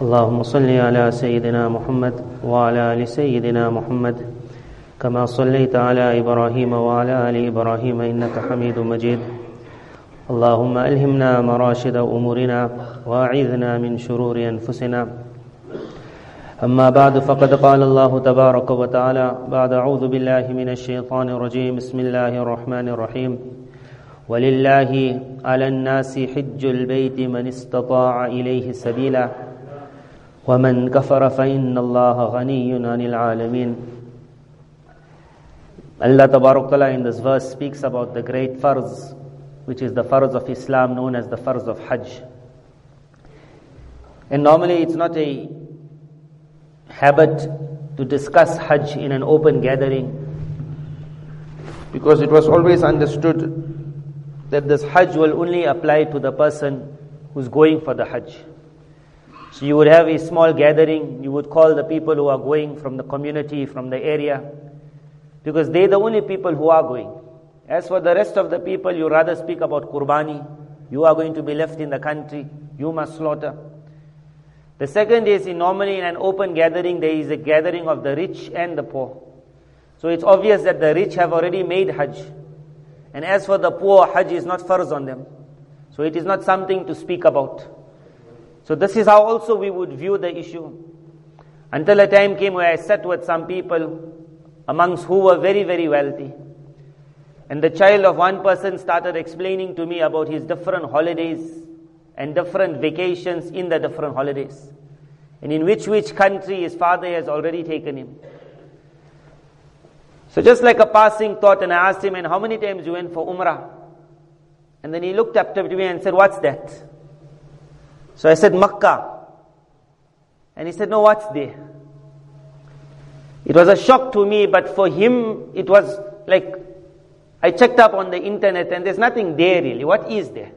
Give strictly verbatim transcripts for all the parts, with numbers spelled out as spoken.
اللهم صل على سيدنا محمد وعلى آل سيدنا محمد كما صليت على إبراهيم وعلى آل إبراهيم إنك حميد مجيد. اللهم ألهمنا مراشد أمورنا وأعذنا من شرور أنفسنا. أما بعد، فقد قال الله تبارك وتعالى بعد أعوذ بالله من الشيطان الرجيم. بسم الله الرحمن الرحيم. ولله على الناس حج البيت من استطاع إليه سبيلا ومن كفر فإن الله غني عن العالمين. Allah Tabarak Ta'ala in this verse speaks about the great farz, which is the farz of Islam known as the farz of Hajj. And normally it's not a habit to discuss Hajj in an open gathering, because it was always understood that this Hajj will only apply to the person who's going for the Hajj. So you would have a small gathering, you would call the people who are going from the community, from the area, because they're the only people who are going. As for the rest of the people, you rather speak about Qurbani. You are going to be left in the country, you must slaughter. The second is, in normally in an open gathering, there is a gathering of the rich and the poor. So it's obvious that the rich have already made Hajj. And as for the poor, Hajj is not farz on them. So it is not something to speak about. So this is how also we would view the issue. Until a time came where I sat with some people amongst who were very, very wealthy. And the child of one person started explaining to me about his different holidays and different vacations in the different holidays. And in which which country his father has already taken him. So just like a passing thought, and I asked him, and how many times you went for Umrah? And then he looked up to me and said, what's that? So I said, Makkah. And he said, no, what's there? It was a shock to me, but for him, it was like, I checked up on the internet and there's nothing there really. What is there?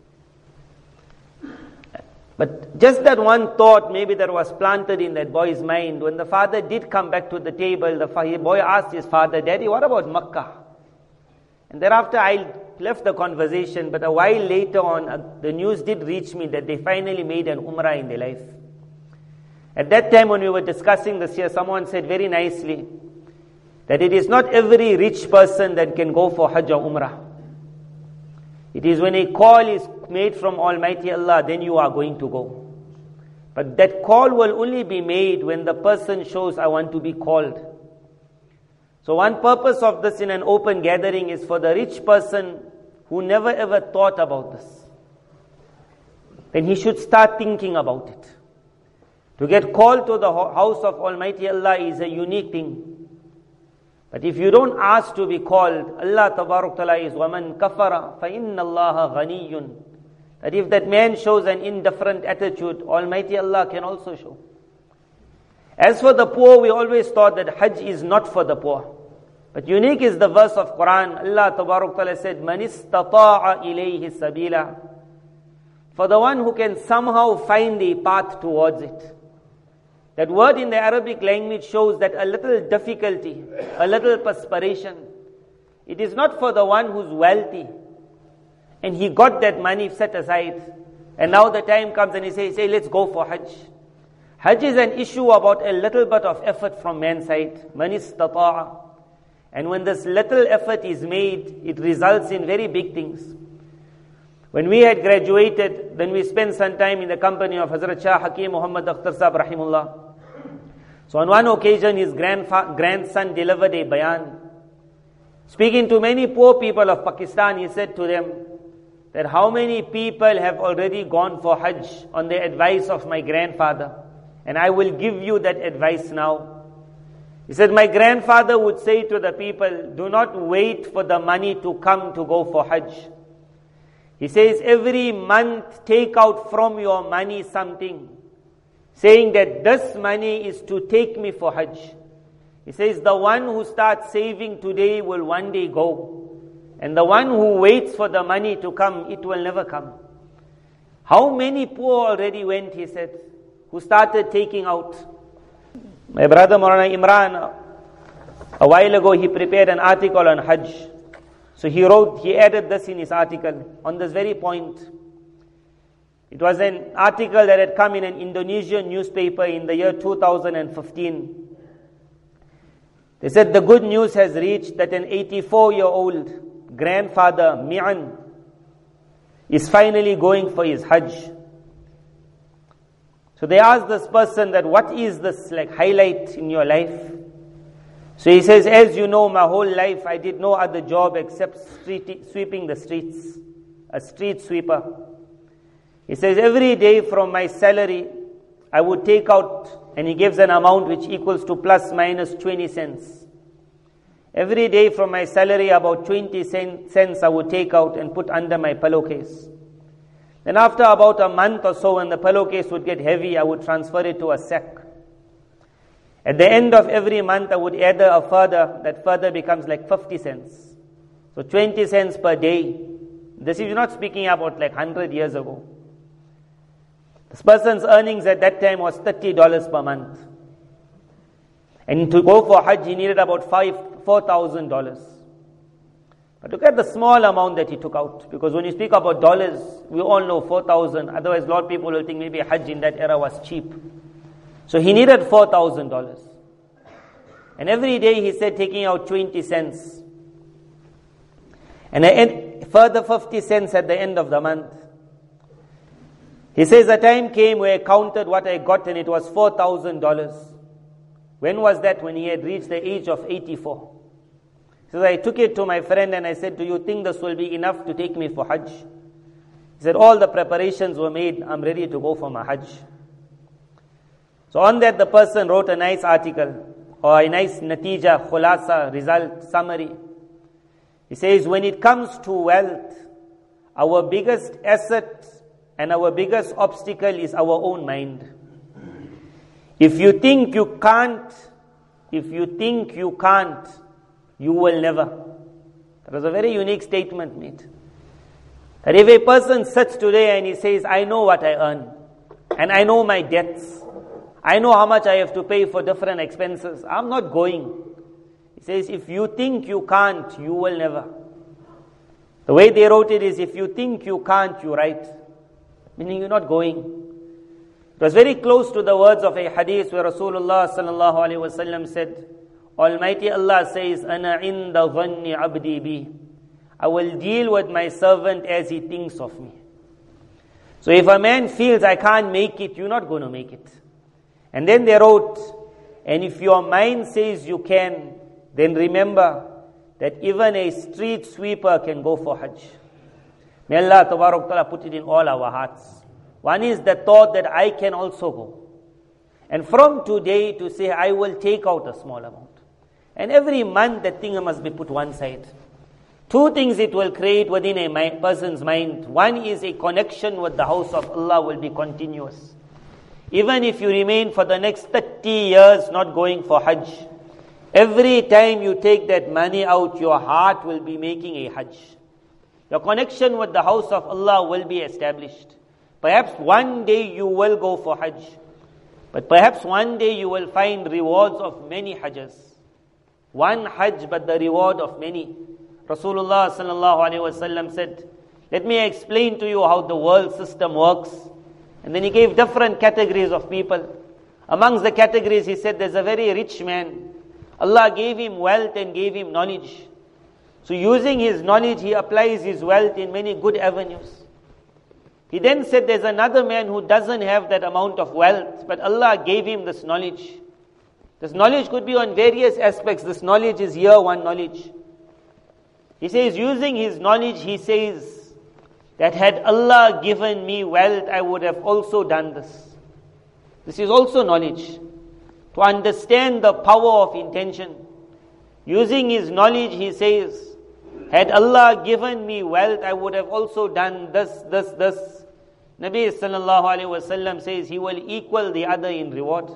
But just that one thought maybe that was planted in that boy's mind. When the father did come back to the table, the boy asked his father, Daddy, what about Makkah? And thereafter I left the conversation, but a while later on, uh, the news did reach me that they finally made an Umrah in their life. At that time when we were discussing this here, someone said very nicely that it is not every rich person that can go for Hajj or Umrah. It is when a call is made from Almighty Allah, then you are going to go. But that call will only be made when the person shows, I want to be called. So one purpose of this in an open gathering is for the rich person who never ever thought about this. Then he should start thinking about it. To get called to the house of Almighty Allah is a unique thing. But if you don't ask to be called, Allah Tabarak Ta'ala is وَمَنْ كَفَرَ فَإِنَّ اللَّهَ غَنِيٌّ. That if that man shows an indifferent attitude, Almighty Allah can also show. As for the poor, we always thought that Hajj is not for the poor. But unique is the verse of Quran. Allah Tabarak Ta'ala said, مَنِ اسْتَطَاعَ إِلَيْهِ سَبِيلًا. For the one who can somehow find a path towards it. That word in the Arabic language shows that a little difficulty, a little perspiration. It is not for the one who's wealthy. And he got that money set aside. And now the time comes and he says, hey, let's go for Hajj. Hajj is an issue about a little bit of effort from man's side. Man istata'a. And when this little effort is made, it results in very big things. When we had graduated, then we spent some time in the company of Hazrat Shah Hakim Muhammad Akhtar Sahib Rahimullah. So on one occasion, his grandfa- grandson delivered a bayan. Speaking to many poor people of Pakistan, he said to them that how many people have already gone for Hajj on the advice of my grandfather. And I will give you that advice now. He said, my grandfather would say to the people, do not wait for the money to come to go for Hajj. He says, every month take out from your money something, saying that this money is to take me for Hajj. He says, the one who starts saving today will one day go. And the one who waits for the money to come, it will never come. How many poor already went, he said, who started taking out. My brother Maulana Imran, a while ago he prepared an article on Hajj. So he wrote, he added this in his article on this very point. It was an article that had come in an Indonesian newspaper in the year two thousand fifteen. They said the good news has reached that an eighty-four-year-old grandfather, Mi'an, is finally going for his Hajj. So they asked this person that, what is this like highlight in your life? So he says, as you know, my whole life I did no other job except street, sweeping the streets, a street sweeper. He says, every day from my salary, I would take out, and he gives an amount which equals to plus minus twenty cents. Every day from my salary, about twenty cents I would take out and put under my pillowcase. Then after about a month or so, when the pillowcase would get heavy, I would transfer it to a sack. At the end of every month, I would add a further, that further becomes like fifty cents. So twenty cents per day. This is not speaking about like one hundred years ago. This person's earnings at that time was thirty dollars per month. And to go for Hajj, he needed about five, four thousand dollars. But look at the small amount that he took out. Because when you speak about dollars, we all know four thousand. Otherwise, a lot of people will think maybe Hajj in that era was cheap. So he needed four thousand dollars. And every day he said taking out twenty cents. And a further fifty cents at the end of the month. He says a time came where I counted what I got and it was four thousand dollars. When was that? When he had reached the age of eighty-four. He says, I took it to my friend and I said, do you think this will be enough to take me for Hajj? He said, all the preparations were made. I'm ready to go for my Hajj. So on that, the person wrote a nice article or a nice natija, khulasa, result, summary. He says, when it comes to wealth, our biggest asset and our biggest obstacle is our own mind. If you think you can't, if you think you can't, you will never. That was a very unique statement made. That if a person sits today and he says, I know what I earn, and I know my debts, I know how much I have to pay for different expenses, I'm not going. He says, if you think you can't, you will never. The way they wrote it is, if you think you can't, you write. Meaning you're not going. It was very close to the words of a hadith where Rasulullah sallallahu alaihi wasallam said, Almighty Allah says, Ana inda dhanni abdi bi. I will deal with my servant as he thinks of me. So if a man feels I can't make it, you're not going to make it. And then they wrote, and if your mind says you can, then remember that even a street sweeper can go for Hajj. May Allah Tabarak Ta'ala put it in all our hearts. One is the thought that I can also go. And from today to say, I will take out a small amount. And every month that thing must be put one side. Two things it will create within a person's mind. One is a connection with the house of Allah will be continuous. Even if you remain for the next thirty years not going for Hajj, every time you take that money out, your heart will be making a Hajj. Your connection with the house of Allah will be established. Perhaps one day you will go for Hajj. But perhaps one day you will find rewards of many Hajjas. One Hajj, but the reward of many. Rasulullah sallallahu alaihi wasallam said, let me explain to you how the world system works. And then he gave different categories of people. Amongst the categories he said, there's a very rich man. Allah gave him wealth and gave him knowledge. So using his knowledge, he applies his wealth in many good avenues. He then said there's another man who doesn't have that amount of wealth, but Allah gave him this knowledge. This knowledge could be on various aspects. This knowledge is year one knowledge. He says, using his knowledge, he says, that had Allah given me wealth, I would have also done this. This is also knowledge. To understand the power of intention. Using his knowledge, he says, had Allah given me wealth, I would have also done this, this, this. Nabi sallallahu alaihi wasallam says he will equal the other in reward.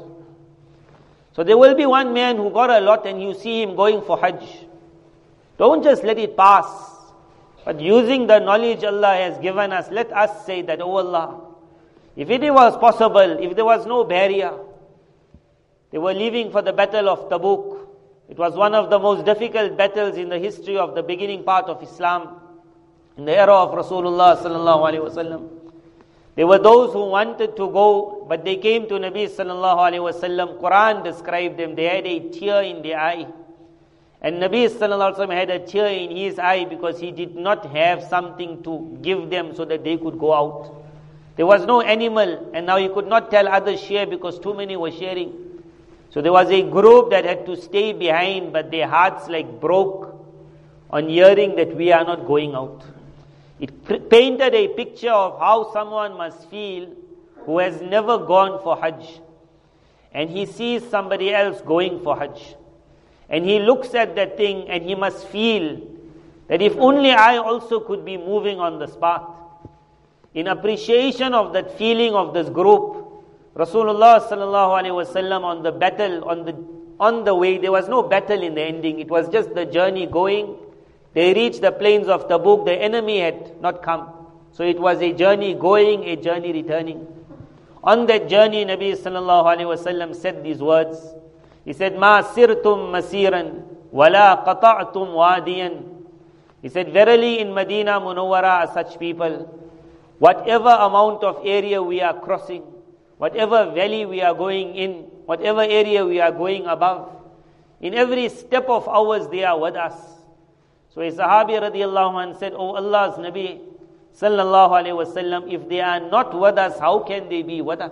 So there will be one man who got a lot and you see him going for Hajj. Don't just let it pass. But using the knowledge Allah has given us, let us say that, oh Allah, if it was possible, if there was no barrier, they were leaving for the battle of Tabuk. It was one of the most difficult battles in the history of the beginning part of Islam, in the era of Rasulullah sallallahu alaihi wasallam. There were those who wanted to go, but they came to Nabi sallallahu alaihi wasallam. Quran described them. They had a tear in their eye. And Nabi sallallahu alaihi wasallam had a tear in his eye because he did not have something to give them so that they could go out. There was no animal, and now he could not tell others share because too many were sharing. So there was a group that had to stay behind, but their hearts like broke on hearing that we are not going out. It pr- painted a picture of how someone must feel who has never gone for Hajj. And he sees somebody else going for Hajj. And he looks at that thing and he must feel that if only I also could be moving on this path. In appreciation of that feeling of this group, Rasulullah sallallahu alaihi wasallam on the battle, on the on the way, there was no battle in the ending. It was just the journey going. They reached the plains of Tabuk. The enemy had not come. So it was a journey going, a journey returning. On that journey, Nabi sallallahu alaihi wasallam said these words. He said, "Ma sirtum masiran, wala qata'tum wadiyan." He said, verily in Medina Munawwara are such people. Whatever amount of area we are crossing, whatever valley we are going in, whatever area we are going above, in every step of ours they are with us. So a Sahabi radiallahu anh said, "O Allah's Nabi sallallahu alayhi wasallam, if they are not with us, how can they be with us?"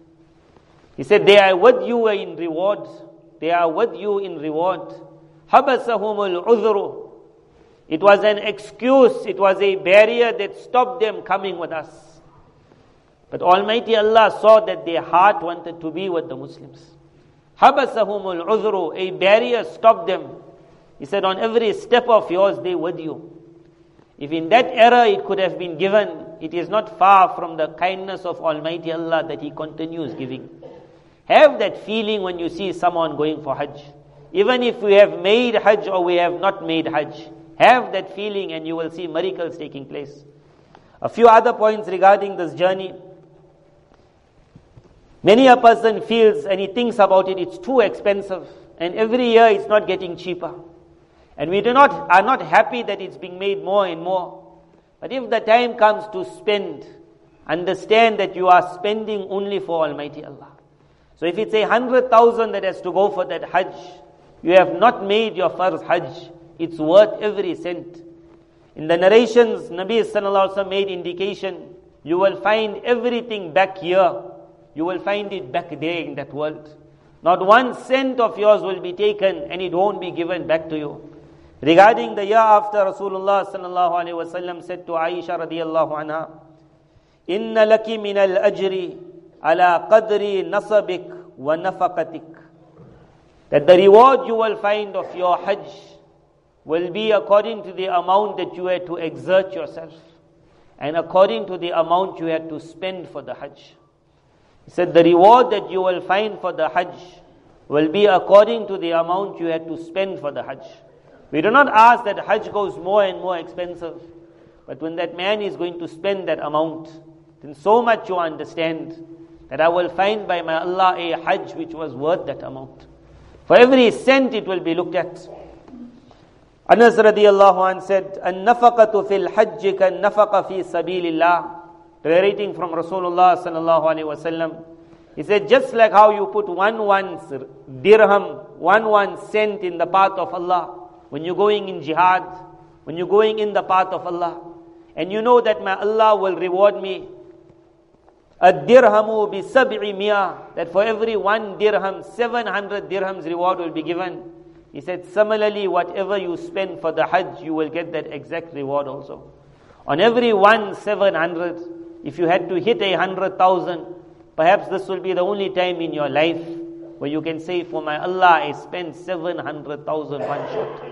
He said, "They are with you in reward. They are with you in reward. Habasahumul udhru." It was an excuse, it was a barrier that stopped them coming with us. But Almighty Allah saw that their heart wanted to be with the Muslims. Habasahumul udhru, a barrier stopped them. He said, on every step of yours, they with you. If in that era it could have been given, it is not far from the kindness of Almighty Allah that He continues giving. Have that feeling when you see someone going for Hajj. Even if we have made Hajj or we have not made Hajj, have that feeling and you will see miracles taking place. A few other points regarding this journey. Many a person feels and he thinks about it, it's too expensive. And every year it's not getting cheaper. And we do not are not happy that it's being made more and more. But if the time comes to spend, understand that you are spending only for Almighty Allah. So if it's a hundred thousand that has to go for that Hajj, you have not made your first Hajj. It's worth every cent. In the narrations, Nabi sallallahu alaihi wasallam made indication, you will find everything back here. You will find it back there in that world. Not one cent of yours will be taken and it won't be given back to you. Regarding the year after, Rasulullah sallallahu alaihi wasallam said to Aisha radiyallahu anha, "Inna laki min al-ajri ala qadri nasabik wa nafaqatik." That the reward you will find of your Hajj will be according to the amount that you had to exert yourself and according to the amount you had to spend for the Hajj. He said the reward that you will find for the Hajj will be according to the amount you had to spend for the Hajj. We do not ask that Hajj goes more and more expensive, but when that man is going to spend that amount, then so much you understand that I will find by my Allah a Hajj which was worth that amount. For every cent it will be looked at. Anas radiyallahu anh said, "An-nafaqatu fil hajj kan-nafaqa fi sabilillah." Narrating from Rasulullah sallallahu alaihi wasallam, he said, just like how you put one one dirham, one one cent in the path of Allah, when you're going in jihad, when you're going in the path of Allah, and you know that my Allah will reward me, a dirhamu bi sab'i mi'ah, that for every one dirham, seven hundred dirhams reward will be given. He said, similarly, whatever you spend for the Hajj, you will get that exact reward also. On every one seven hundred, if you had to hit a hundred thousand, perhaps this will be the only time in your life where you can say, for my Allah, I spent seven hundred thousand one shot.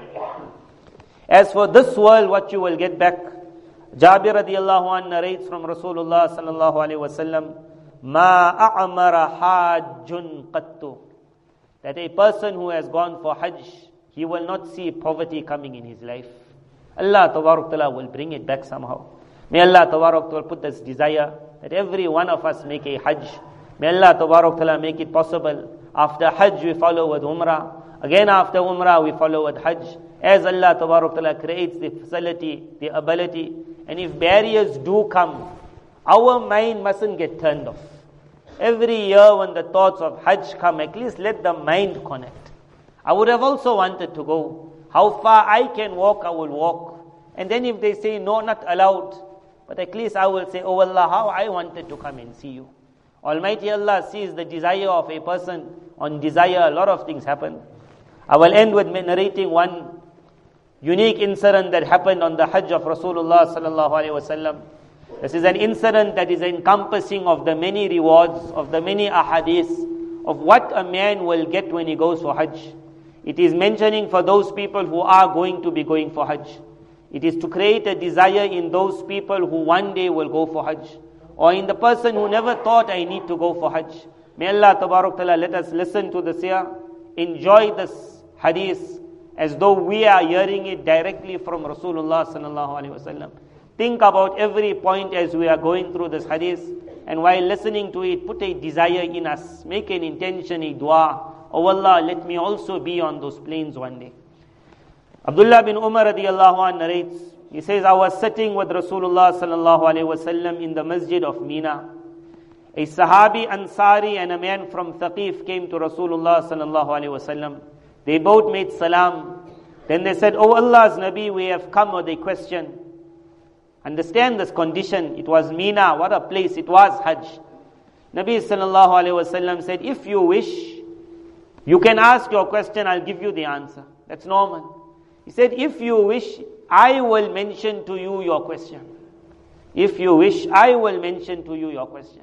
As for this world, what you will get back, Jabir radiallahu anh narrates from Rasulullah sallallahu alaihi wasallam, Ma a'amara hajjun qattu, that a person who has gone for Hajj, he will not see poverty coming in his life. Allah Tabarak Ta'ala will bring it back somehow. May Allah Tabarak Ta'ala put this desire that every one of us make a Hajj. May Allah Tabarak Ta'ala make it possible. After Hajj we follow with Umrah. Again after Umrah we follow with Hajj. As Allah Tabarak Ta'ala creates the facility, the ability. And if barriers do come, Our mind mustn't get turned off. Every year when the thoughts of Hajj come, at least let the mind connect. I would have also wanted to go. How far I can walk, I will walk. And then if they say, no, not allowed, but at least I will say, oh Allah, how I wanted to come and see you. Almighty Allah sees the desire of a person. On desire, a lot of things happen. I will end with narrating one unique incident that happened on the Hajj of Rasulullah sallallahu alaihi wasallam. This is an incident that is encompassing of the many rewards, of the many ahadith, of what a man will get when he goes for Hajj. It is mentioning for those people who are going to be going for Hajj. It is to create a desire in those people who one day will go for Hajj. Or in the person who never thought, I need to go for Hajj. May Allah Tabarak Ta'ala let us listen to this here, enjoy this hadith as though we are hearing it directly from Rasulullah sallallahu alaihi wasallam. Think about every point as we are going through this hadith, and while listening to it, put a desire in us, make an intention, a dua. Oh Allah, let me also be on those plains one day. Abdullah bin Umar radiallahu anh narrates, he says, I was sitting with Rasulullah sallallahu alaihi wasallam in the masjid of Mina. A Sahabi Ansari and a man from Thaqif came to Rasulullah sallallahu alaihi wasallam. They both made salam. Then they said, Oh Allah's Nabi, we have come with a question. Understand this condition. It was Mina, what a place. It was Hajj. Nabi sallallahu alaihi wasallam said, if you wish, you can ask your question, I'll give you the answer. That's normal. He said, if you wish, I will mention to you your question. If you wish, I will mention to you your question.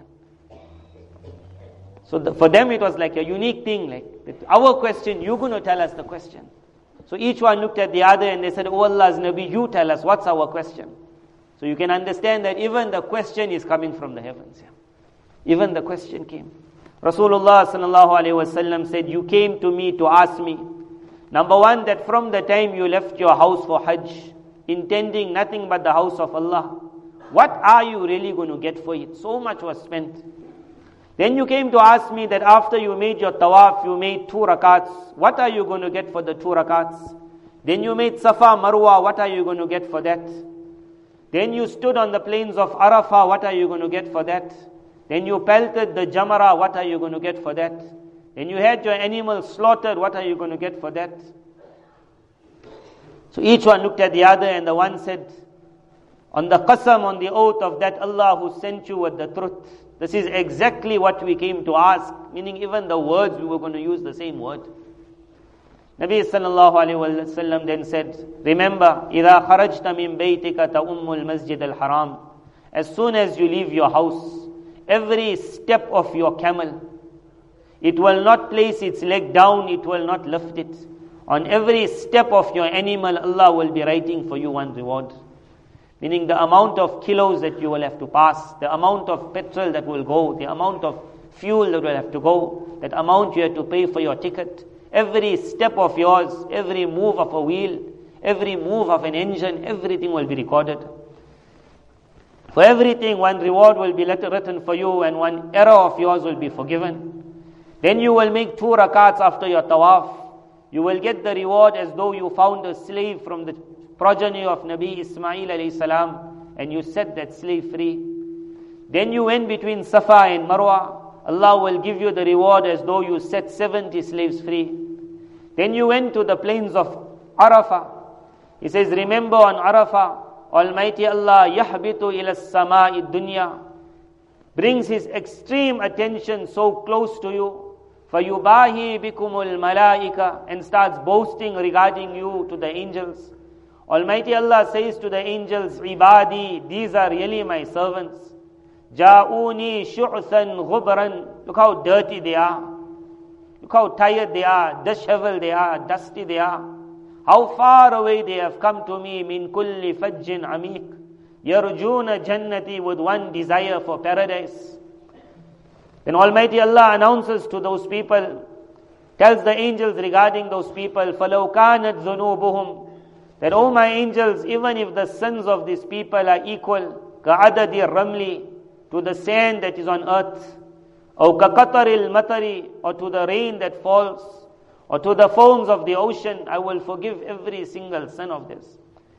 So the, for them it was like a unique thing. Like our question, you're going to tell us the question. So each one looked at the other and they said, Oh Allah's Nabi, you tell us, what's our question? So you can understand that even the question is coming from the heavens. Yeah. Even the question came. Rasulullah sallallahu alaihi wasallam said, you came to me to ask me. Number one, that from the time you left your house for Hajj, intending nothing but the house of Allah, what are you really going to get for it? So much was spent. Then you came to ask me that after you made your tawaf, you made two rakats. What are you going to get for the two rakats? Then you made Safa Marwa. What are you going to get for that? Then you stood on the plains of Arafah. What are you going to get for that? Then you pelted the Jamara. What are you going to get for that? Then you had your animals slaughtered. What are you going to get for that? So each one looked at the other and the one said, on the qasam, on the oath of that Allah who sent you with the truth, this is exactly what we came to ask. Meaning even the words, we were going to use the same word. Nabi sallallahu alayhi wa sallam then said, remember, إِذَا خَرَجْتَ مِن بَيْتِكَ تَأُمُّ الْمَسْجِدَ الْحَرَامِ. As soon as you leave your house, every step of your camel, it will not place its leg down, it will not lift it. On every step of your animal, Allah will be writing for you one reward. Meaning the amount of kilos that you will have to pass, the amount of petrol that will go, the amount of fuel that will have to go, that amount you have to pay for your ticket. Every step of yours, every move of a wheel, every move of an engine, everything will be recorded. For everything, one reward will be written for you and one error of yours will be forgiven. Then you will make two rakats after your tawaf. You will get the reward as though you found a slave from the progeny of Nabi Ismail alayhi salam and you set that slave free. Then you went between Safa and Marwa. Allah will give you the reward as though you set seventy slaves free. Then you went to the plains of Arafah. He says, remember on Arafah, Almighty Allah yahbitu ila samai dunya, brings His extreme attention so close to you. فَيُبَاهِي بِكُمُ الْمَلَائِكَةِ, and starts boasting regarding you to the angels. Almighty Allah says to the angels, Ibadi, these are really my servants. Ja'uni shu'than ghubran. Look how dirty they are. Look how tired they are, disheveled they are, dusty they are. How far away they have come to me. Min kulli fajjin amik. Yarjuna jannati, with one desire for paradise. Then Almighty Allah announces to those people, tells the angels regarding those people, فَلَوْ كَانَتْ ذُنُوبُهُمْ, that, oh my angels, even if the sins of these people are equal, كَعَدَدِ الرَّمْلِ, to the sand that is on earth, or كَقَطَرِ الْمَطَرِ, or to the rain that falls, or to the foams of the ocean, I will forgive every single sin of this.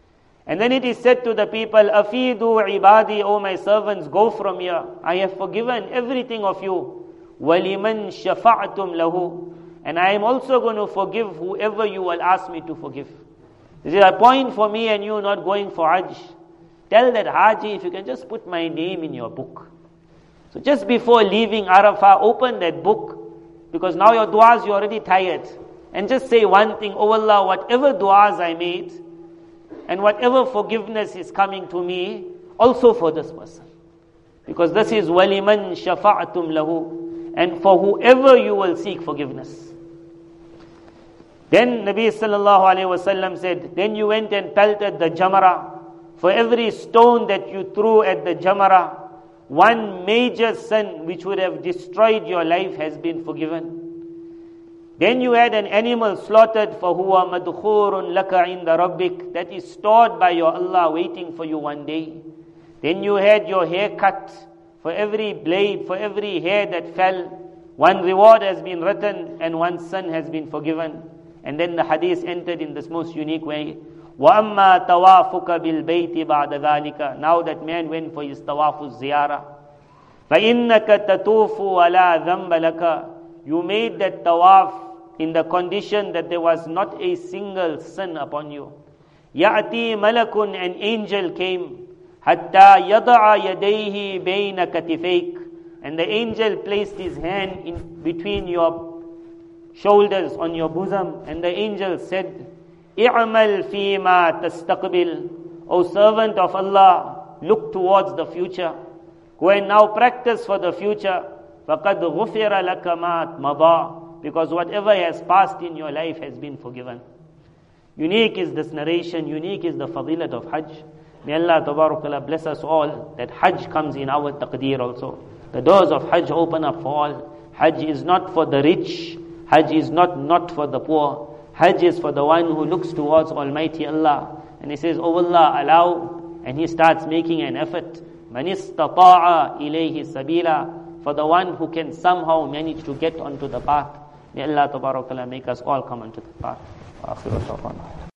And then it is said to the people, Afidu ibadi, O my servants, go from here. I have forgiven everything of you. وَلِمَنْ شَفَعْتُمْ لَهُ. And I am also going to forgive whoever you will ask me to forgive. This is a point for me and you not going for Hajj. Tell that Haji, if you can just put my name in your book. So just before leaving Arafah, open that book. Because now your du'as, you're already tired. And just say one thing, Oh Allah, whatever du'as I made, and whatever forgiveness is coming to me, also for this person. Because this is وَلِمَنْ شَفَعْتُمْ لَهُ. And for whoever you will seek forgiveness. Then Nabi sallallahu alayhi wa sallam said, then you went and pelted the jamara. For every stone that you threw at the jamara, one major sin which would have destroyed your life has been forgiven. Then you had an animal slaughtered for huwa madkhurun laka inda rabbik, that is stored by your Allah waiting for you one day. Then you had your hair cut. For every blade, for every hair that fell, one reward has been written and one sin has been forgiven. And then the hadith entered in this most unique way. وَأَمَّا تَوَافُكَ بِالْبَيْتِ بَعْدَ ذَلِكَ. Now that man went for his tawafu ziyarah. فَإِنَّكَ تَتُوفُ وَلَا ذَنْبَ لَكَ. You made that tawaf in the condition that there was not a single sin upon you. يَأْتِي مَلَكٌ, an angel came. حَتَّى يَضَعَ يَدَيْهِ بَيْنَ كَتِفَيْكَ. And the angel placed his hand in between your shoulders, on your bosom. And the angel said, اِعْمَلْ فِي مَا تَسْتَقْبِلْ. O servant of Allah, look towards the future. Go and now practice for the future. فَقَدْ غُفِرَ لَكَ مَا مَضَى. Because whatever has passed in your life has been forgiven. Unique is this narration, unique is the fadilat of Hajj. May Allah Tabarakala bless us all, that Hajj comes in our taqdeer also. The doors of Hajj open up for all. Hajj is not for the rich. Hajj is not not for the poor. Hajj is for the one who looks towards Almighty Allah. And he says, Oh Allah, allow. And he starts making an effort. مَنِ اسْتَطَاعَ إِلَيْهِ سَبِيلًا. For the one who can somehow manage to get onto the path. May Allah Tabarakala make us all come onto the path.